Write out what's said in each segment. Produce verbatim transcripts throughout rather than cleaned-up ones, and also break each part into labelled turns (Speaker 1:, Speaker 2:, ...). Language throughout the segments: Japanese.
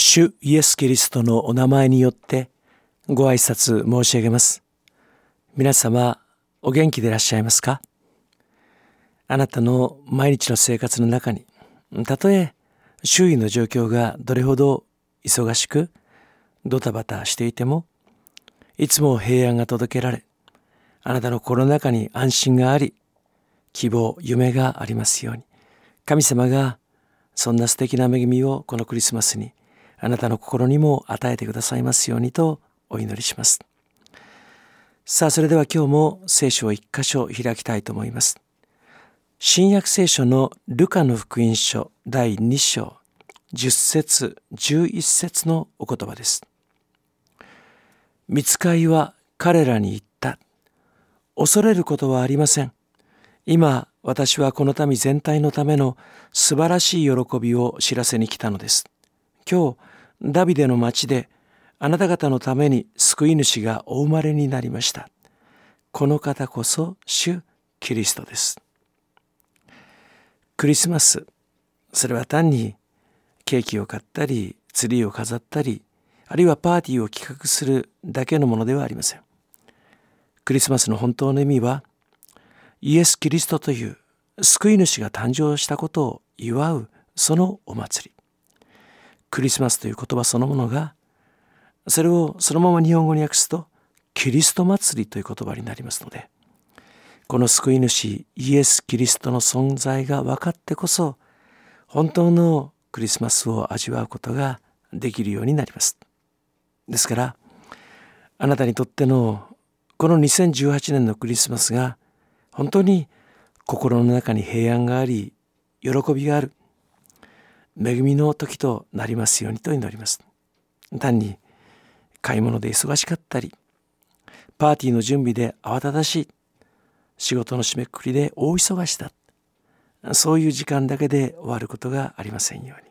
Speaker 1: 主イエス・キリストのお名前によってご挨拶申し上げます。皆様お元気でいらっしゃいますか？あなたの毎日の生活の中に、たとえ周囲の状況がどれほど忙しくドタバタしていても、いつも平安が届けられ、あなたの心の中に安心があり、希望、夢がありますように、神様がそんな素敵な恵みをこのクリスマスにあなたの心にも与えてくださいますようにとお祈りします。さあ、それでは今日も聖書を一箇所開きたいと思います。新約聖書のルカの福音書だいに章じゅっ節じゅういち節のお言葉です。御使いは彼らに言った。恐れることはありません。今私はこの民全体のための素晴らしい喜びを知らせに来たのです。今日ダビデの町であなた方のために救い主がお生まれになりました。この方こそ主キリストです。クリスマス、それは単にケーキを買ったりツリーを飾ったり、あるいはパーティーを企画するだけのものではありません。クリスマスの本当の意味は、イエス・キリストという救い主が誕生したことを祝うそのお祭り。クリスマスという言葉そのものが、それをそのまま日本語に訳すとキリスト祭りという言葉になりますので、この救い主イエス・キリストの存在が分かってこそ本当のクリスマスを味わうことができるようになります。ですからあなたにとってのこのにせんじゅうはちねんのクリスマスが本当に心の中に平安があり、喜びがある恵みの時となりますようにと祈ります。単に買い物で忙しかったり、パーティーの準備で慌ただしい、仕事の締めくくりで大忙しだ、そういう時間だけで終わることがありませんように。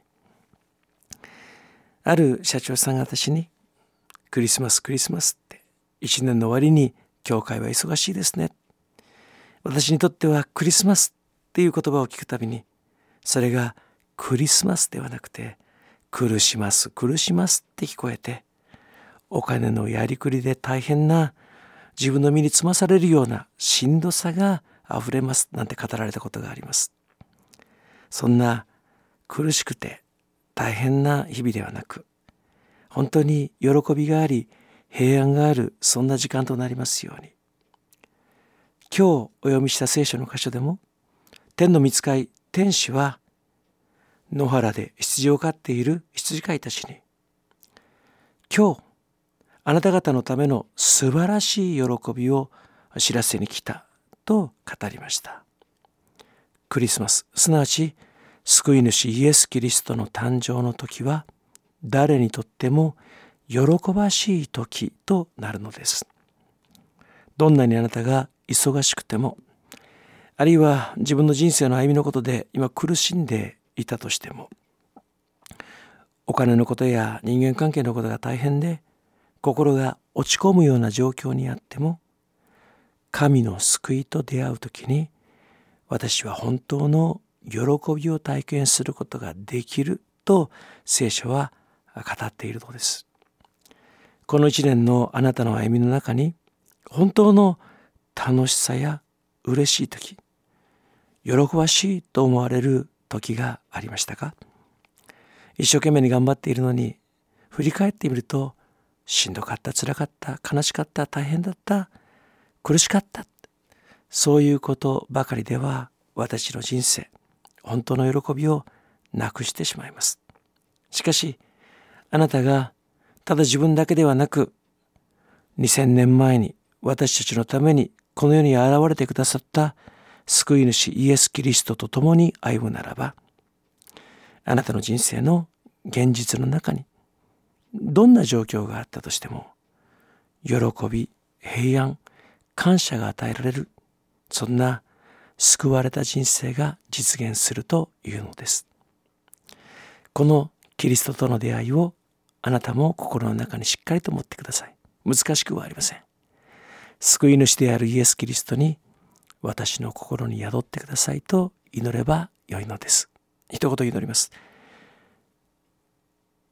Speaker 1: ある社長さんが私に、クリスマスクリスマスって一年の終わりに教会は忙しいですね。私にとってはクリスマスっていう言葉を聞くたびに、それがクリスマスではなくて苦します苦しますって聞こえて、お金のやりくりで大変な、自分の身につまされるようなしんどさがあふれますなんて語られたことがあります。そんな苦しくて大変な日々ではなく、本当に喜びがあり平安がある、そんな時間となりますように。今日お読みした聖書の箇所でも、天の御使い天使は野原で羊を飼っている羊飼いたちに、今日あなた方のための素晴らしい喜びを知らせに来たと語りました。クリスマス、すなわち救い主イエス・キリストの誕生の時は、誰にとっても喜ばしい時となるのです。どんなにあなたが忙しくても、あるいは自分の人生の歩みのことで今苦しんでいたとしても、お金のことや人間関係のことが大変で心が落ち込むような状況にあっても、神の救いと出会うときに、私は本当の喜びを体験することができると聖書は語っているのです。この一年のあなたの歩みの中に、本当の楽しさや嬉しい時、喜ばしいと思われる時がありましたか？一生懸命に頑張っているのに、振り返ってみると、しんどかった、辛かった、悲しかった、大変だった、苦しかった、そういうことばかりでは私の人生、本当の喜びをなくしてしまいます。しかしあなたがただ自分だけではなく、にせんねんまえに私たちのためにこの世に現れてくださった救い主イエス・キリストと共に歩むならば、あなたの人生の現実の中にどんな状況があったとしても、喜び、平安、感謝が与えられる、そんな救われた人生が実現するというのです。このキリストとの出会いをあなたも心の中にしっかりと持ってください。難しくはありません。救い主であるイエス・キリストに、私の心に宿ってくださいと祈ればよいのです。一言祈ります。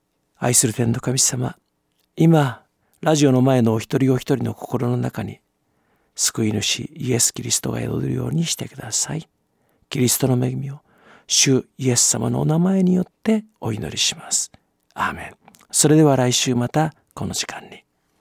Speaker 1: 愛する天の神様、今ラジオの前のお一人お一人の心の中に救い主イエス・キリストが宿るようにしてください。キリストの恵みを主イエス様のお名前によってお祈りします。アーメン。それでは来週またこの時間に。